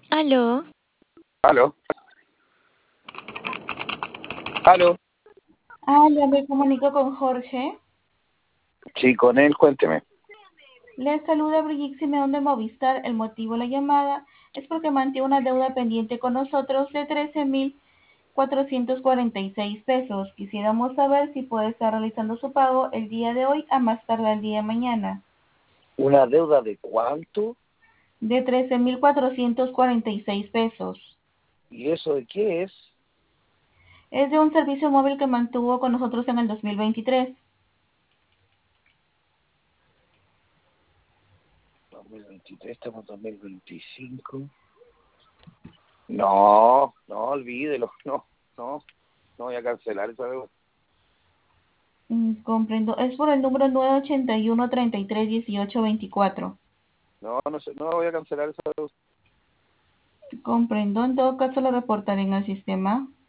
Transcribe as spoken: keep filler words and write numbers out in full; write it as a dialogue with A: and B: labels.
A: Aló,
B: Aló, aló.
A: aló, me comunico con Jorge.
B: Sí, con él, cuénteme.
A: Les saluda Brigitte Simeón de Movistar. El motivo de la llamada es porque mantiene una deuda pendiente con nosotros de trece mil cuatrocientos cuarenta y seis pesos. Quisiéramos saber si puede estar realizando su pago el día de hoy a más tardar el día de mañana.
B: ¿Una deuda de cuánto?
A: De trece mil cuatrocientos cuarenta y seis pesos.
B: ¿Y eso de qué es?
A: Es de un servicio móvil que mantuvo con nosotros en el dos mil veintitrés.
B: dos mil veintitrés, estamos en dos mil veinticinco. No, no, olvídelo, no, no, no voy a cancelar esa deuda.
A: Mm, comprendo. Es por el número nueve ochenta y uno treinta y tres dieciocho veinticuatro.
B: No, no sé, no voy a cancelar esa deuda.
A: Comprendo, en todo caso lo reportaré en el sistema.